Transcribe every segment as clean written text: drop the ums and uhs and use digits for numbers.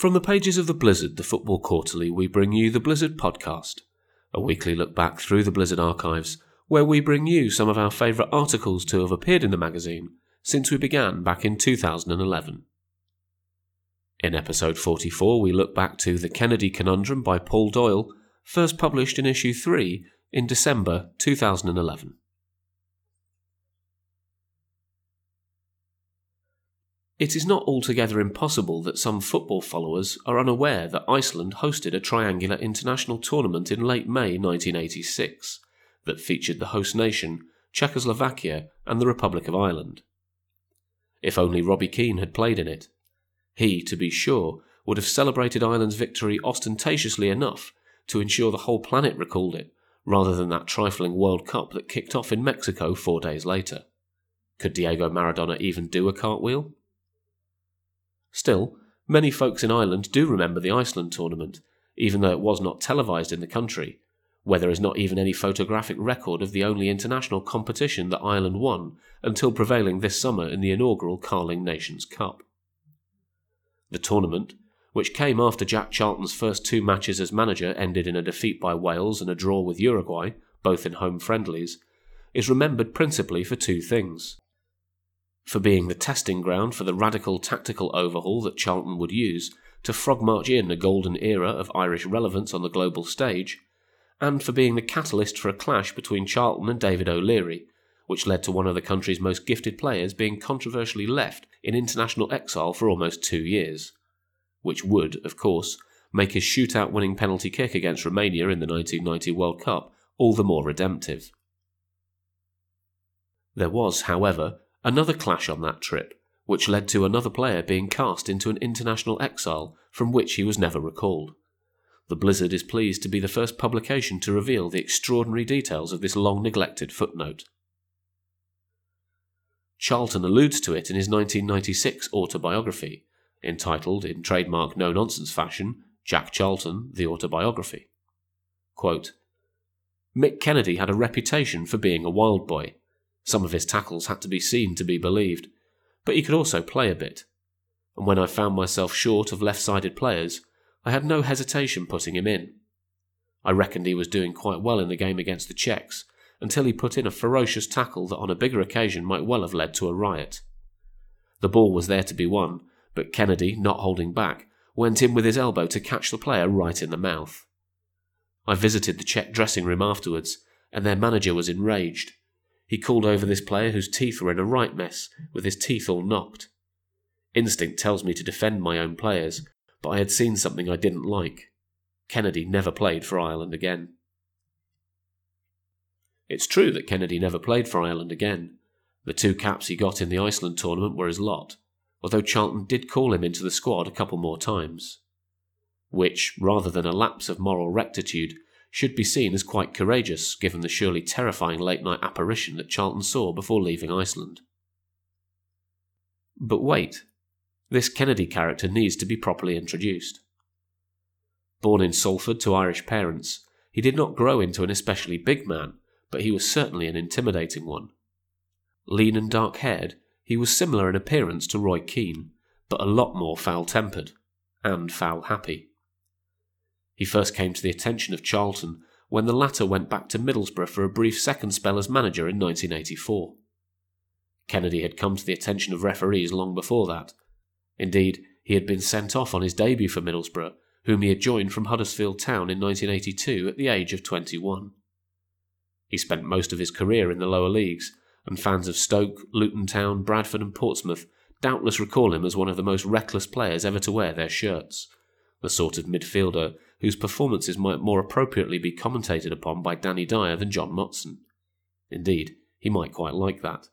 From the pages of the Blizzard, the Football Quarterly, we bring you the Blizzard Podcast, a weekly look back through the Blizzard archives, where we bring you some of our favourite articles to have appeared in the magazine since we began back in 2011. In episode 44, we look back to The Kennedy Conundrum by Paul Doyle, first published in issue 3 in December 2011. It is not altogether impossible that some football followers are unaware that Iceland hosted a triangular international tournament in late May 1986 that featured the host nation, Czechoslovakia, and the Republic of Ireland. If only Robbie Keane had played in it. He, to be sure, would have celebrated Ireland's victory ostentatiously enough to ensure the whole planet recalled it, rather than that trifling World Cup that kicked off in Mexico 4 days later. Could Diego Maradona even do a cartwheel? Still, many folks in Ireland do remember the Iceland tournament, even though it was not televised in the country, where there is not even any photographic record of the only international competition that Ireland won until prevailing this summer in the inaugural Carling Nations Cup. The tournament, which came after Jack Charlton's first 2 matches as manager ended in a defeat by Wales and a draw with Uruguay, both in home friendlies, is remembered principally for 2 things. For being the testing ground for the radical tactical overhaul that Charlton would use to frog-march in a golden era of Irish relevance on the global stage, and for being the catalyst for a clash between Charlton and David O'Leary, which led to one of the country's most gifted players being controversially left in international exile for almost 2 years, which would, of course, make his shootout-winning penalty kick against Romania in the 1990 World Cup all the more redemptive. There was, however, another clash on that trip, which led to another player being cast into an international exile from which he was never recalled. The Blizzard is pleased to be the first publication to reveal the extraordinary details of this long-neglected footnote. Charlton alludes to it in his 1996 autobiography, entitled, in trademark no-nonsense fashion, Jack Charlton, The Autobiography. Quote, Mick Kennedy had a reputation for being a wild boy. Some of his tackles had to be seen to be believed, but he could also play a bit. And when I found myself short of left-sided players, I had no hesitation putting him in. I reckoned he was doing quite well in the game against the Czechs, until he put in a ferocious tackle that on a bigger occasion might well have led to a riot. The ball was there to be won, but Kennedy, not holding back, went in with his elbow to catch the player right in the mouth. I visited the Czech dressing room afterwards, and their manager was enraged. He called over this player whose teeth were in a right mess, with his teeth all knocked. Instinct tells me to defend my own players, but I had seen something I didn't like. Kennedy never played for Ireland again. It's true that Kennedy never played for Ireland again. The 2 caps he got in the Iceland tournament were his lot, although Charlton did call him into the squad a couple more times. Which, rather than a lapse of moral rectitude, should be seen as quite courageous given the surely terrifying late-night apparition that Charlton saw before leaving Iceland. But wait, this Kennedy character needs to be properly introduced. Born in Salford to Irish parents, he did not grow into an especially big man, but he was certainly an intimidating one. Lean and dark-haired, he was similar in appearance to Roy Keane, but a lot more foul-tempered, and foul-happy. He first came to the attention of Charlton when the latter went back to Middlesbrough for a brief second spell as manager in 1984. Kennedy had come to the attention of referees long before that. Indeed, he had been sent off on his debut for Middlesbrough, whom he had joined from Huddersfield Town in 1982 at the age of 21. He spent most of his career in the lower leagues, and fans of Stoke, Luton Town, Bradford and Portsmouth doubtless recall him as one of the most reckless players ever to wear their shirts, the sort of midfielder whose performances might more appropriately be commentated upon by Danny Dyer than John Motson. Indeed, he might quite like that.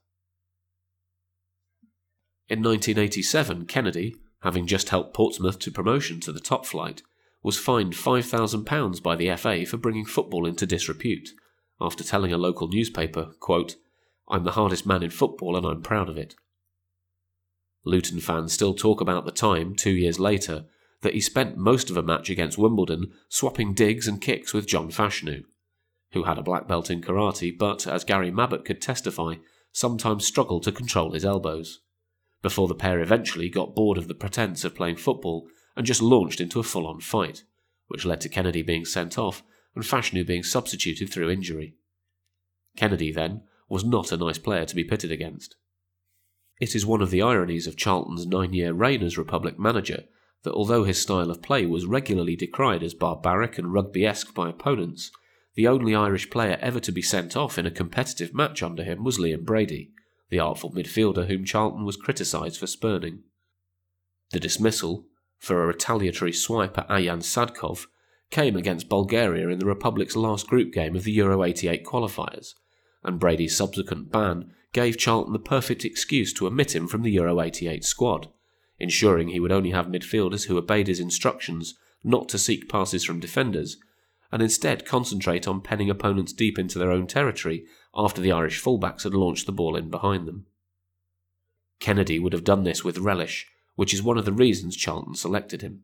In 1987, Kennedy, having just helped Portsmouth to promotion to the top flight, was fined £5,000 by the FA for bringing football into disrepute, after telling a local newspaper, quote, "I'm the hardest man in football and I'm proud of it." Luton fans still talk about the time, 2 years later, that he spent most of a match against Wimbledon swapping digs and kicks with John Fashanu, who had a black belt in karate but, as Gary Mabbutt could testify, sometimes struggled to control his elbows, before the pair eventually got bored of the pretense of playing football and just launched into a full-on fight, which led to Kennedy being sent off and Fashanu being substituted through injury. Kennedy, then, was not a nice player to be pitted against. It is one of the ironies of Charlton's 9-year reign as Republic manager that although his style of play was regularly decried as barbaric and rugby-esque by opponents, the only Irish player ever to be sent off in a competitive match under him was Liam Brady, the artful midfielder whom Charlton was criticised for spurning. The dismissal, for a retaliatory swipe at Ayan Sadkov, came against Bulgaria in the Republic's last group game of the Euro 88 qualifiers, and Brady's subsequent ban gave Charlton the perfect excuse to omit him from the Euro 88 squad, ensuring he would only have midfielders who obeyed his instructions not to seek passes from defenders, and instead concentrate on penning opponents deep into their own territory after the Irish fullbacks had launched the ball in behind them. Kennedy would have done this with relish, which is one of the reasons Charlton selected him.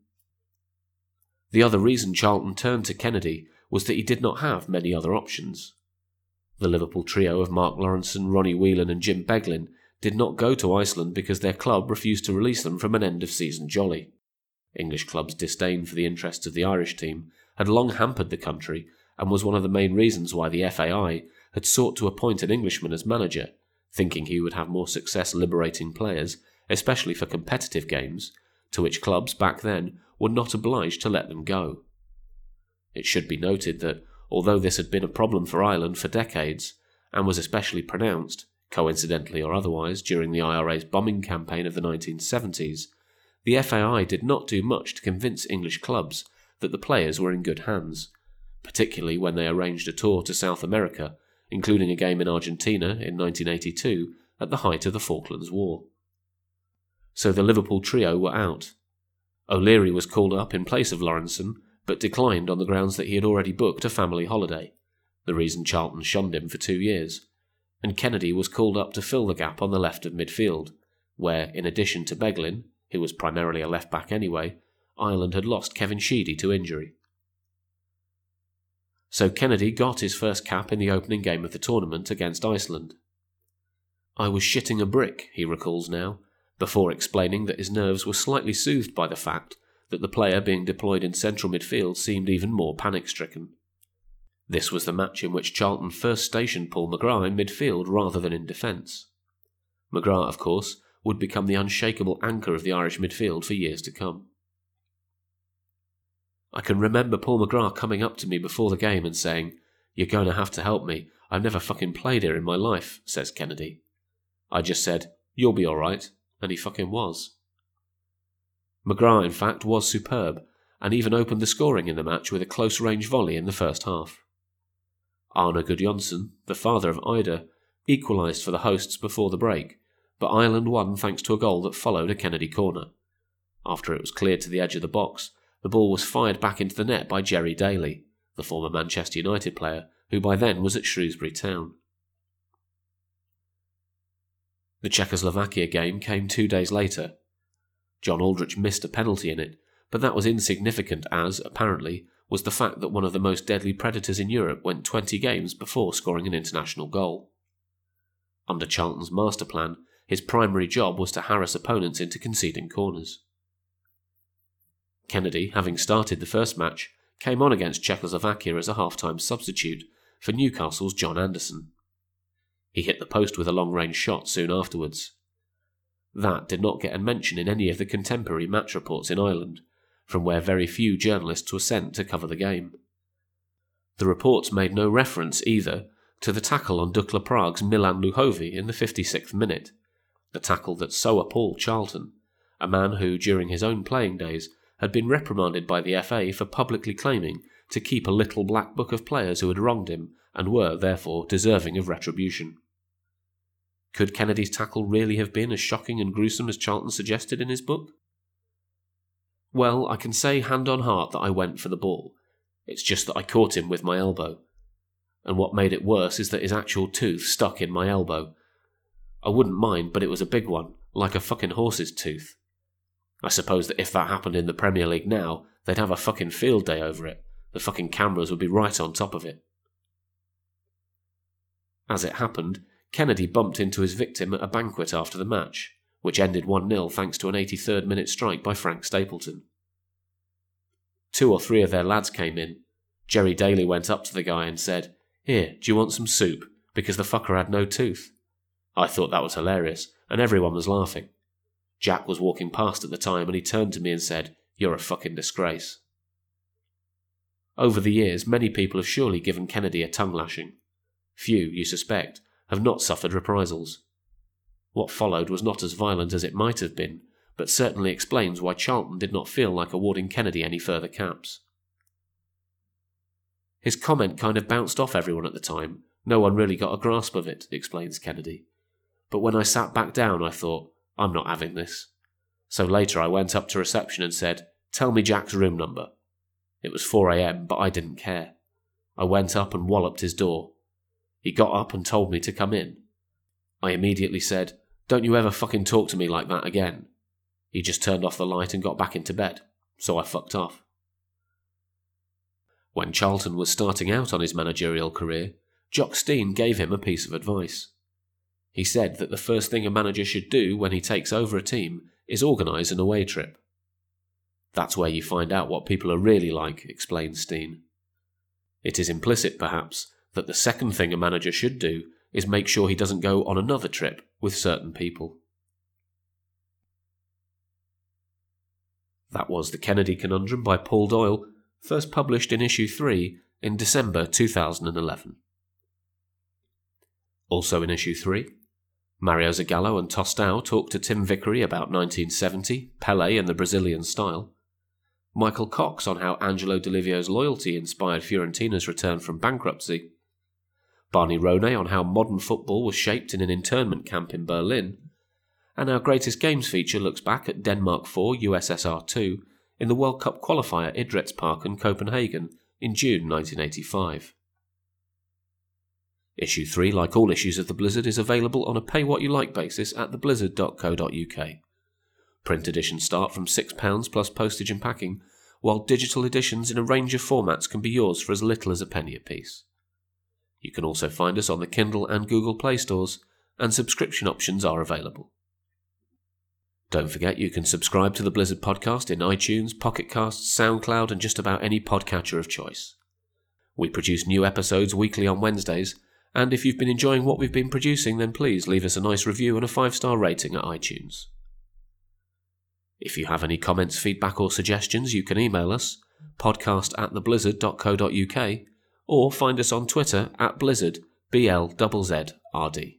The other reason Charlton turned to Kennedy was that he did not have many other options. The Liverpool trio of Mark Lawrenson, Ronnie Whelan and Jim Beglin did not go to Iceland because their club refused to release them from an end-of-season jolly. English clubs' disdain for the interests of the Irish team had long hampered the country and was one of the main reasons why the FAI had sought to appoint an Englishman as manager, thinking he would have more success liberating players, especially for competitive games, to which clubs back then were not obliged to let them go. It should be noted that, although this had been a problem for Ireland for decades, and was especially pronounced, coincidentally or otherwise, during the IRA's bombing campaign of the 1970s, the FAI did not do much to convince English clubs that the players were in good hands, particularly when they arranged a tour to South America, including a game in Argentina in 1982 at the height of the Falklands War. So the Liverpool trio were out. O'Leary was called up in place of Lawrenson, but declined on the grounds that he had already booked a family holiday, the reason Charlton shunned him for 2 years, and Kennedy was called up to fill the gap on the left of midfield, where, in addition to Beglin, who was primarily a left-back anyway, Ireland had lost Kevin Sheedy to injury. So Kennedy got his first cap in the opening game of the tournament against Iceland. "I was shitting a brick," he recalls now, before explaining that his nerves were slightly soothed by the fact that the player being deployed in central midfield seemed even more panic-stricken. This was the match in which Charlton first stationed Paul McGrath in midfield rather than in defence. McGrath, of course, would become the unshakable anchor of the Irish midfield for years to come. "I can remember Paul McGrath coming up to me before the game and saying, 'You're going to have to help me. I've never fucking played here in my life,' says Kennedy. I just said, 'You'll be alright,' and he fucking was." McGrath, in fact, was superb, and even opened the scoring in the match with a close-range volley in the first half. Arne Gudjonsson, the father of Ida, equalised for the hosts before the break, but Ireland won thanks to a goal that followed a Kennedy corner. After it was cleared to the edge of the box, the ball was fired back into the net by Jerry Daly, the former Manchester United player, who by then was at Shrewsbury Town. The Czechoslovakia game came 2 days later. John Aldrich missed a penalty in it, but that was insignificant as, apparently, was the fact that one of the most deadly predators in Europe went 20 games before scoring an international goal. Under Charlton's master plan, his primary job was to harass opponents into conceding corners. Kennedy, having started the first match, came on against Czechoslovakia as a half-time substitute for Newcastle's John Anderson. He hit the post with a long-range shot soon afterwards. That did not get a mention in any of the contemporary match reports in Ireland, from where very few journalists were sent to cover the game. The reports made no reference, either, to the tackle on Dukla Prague's Milan Luhovi in the 56th minute, the tackle that so appalled Charlton, a man who, during his own playing days, had been reprimanded by the FA for publicly claiming to keep a little black book of players who had wronged him and were, therefore, deserving of retribution. Could Kennedy's tackle really have been as shocking and gruesome as Charlton suggested in his book? Well, I can say hand on heart that I went for the ball. It's just that I caught him with my elbow. And what made it worse is that his actual tooth stuck in my elbow. I wouldn't mind, but it was a big one, like a fucking horse's tooth. I suppose that if that happened in the Premier League now, they'd have a fucking field day over it. The fucking cameras would be right on top of it. As it happened, Kennedy bumped into his victim at a banquet after the match, which ended 1-0 thanks to an 83rd minute strike by Frank Stapleton. 2 or 3 of their lads came in. Jerry Daly went up to the guy and said, "Here, do you want some soup?" because the fucker had no tooth. I thought that was hilarious, and everyone was laughing. Jack was walking past at the time and he turned to me and said, "You're a fucking disgrace." Over the years, many people have surely given Kennedy a tongue lashing. Few, you suspect, have not suffered reprisals. What followed was not as violent as it might have been, but certainly explains why Charlton did not feel like awarding Kennedy any further caps. His comment kind of bounced off everyone at the time. No one really got a grasp of it, explains Kennedy. But when I sat back down, I thought, I'm not having this. So later I went up to reception and said, "Tell me Jack's room number." It was 4 a.m, but I didn't care. I went up and walloped his door. He got up and told me to come in. I immediately said, "Don't you ever fucking talk to me like that again." He just turned off the light and got back into bed, so I fucked off. When Charlton was starting out on his managerial career, Jock Stein gave him a piece of advice. He said that the first thing a manager should do when he takes over a team is organise an away trip. That's where you find out what people are really like, explains Stein. It is implicit, perhaps, that the second thing a manager should do is make sure he doesn't go on another trip with certain people. That was The Kennedy Conundrum by Paul Doyle, first published in issue 3 in December 2011. Also in issue 3, Mario Zagallo and Tostão talk to Tim Vickery about 1970, Pelé and the Brazilian style. Michael Cox on how Angelo Di Livio's loyalty inspired Fiorentina's return from bankruptcy. Barney Ronay on how modern football was shaped in an internment camp in Berlin. And our Greatest Games feature looks back at Denmark 4 USSR 2 in the World Cup qualifier Idrætsparken Copenhagen in June 1985. Issue 3, like all issues of The Blizzard, is available on a pay-what-you-like basis at theblizzard.co.uk. Print editions start from £6 plus postage and packing, while digital editions in a range of formats can be yours for as little as a penny apiece. You can also find us on the Kindle and Google Play stores, and subscription options are available. Don't forget you can subscribe to the Blizzard podcast in iTunes, Pocket Casts, SoundCloud and just about any podcatcher of choice. We produce new episodes weekly on Wednesdays, and if you've been enjoying what we've been producing, then please leave us a nice review and a 5-star rating at iTunes. If you have any comments, feedback or suggestions, you can email us, podcast@theblizzard.co.uk, or find us on Twitter @Blizzard, BLZZRD.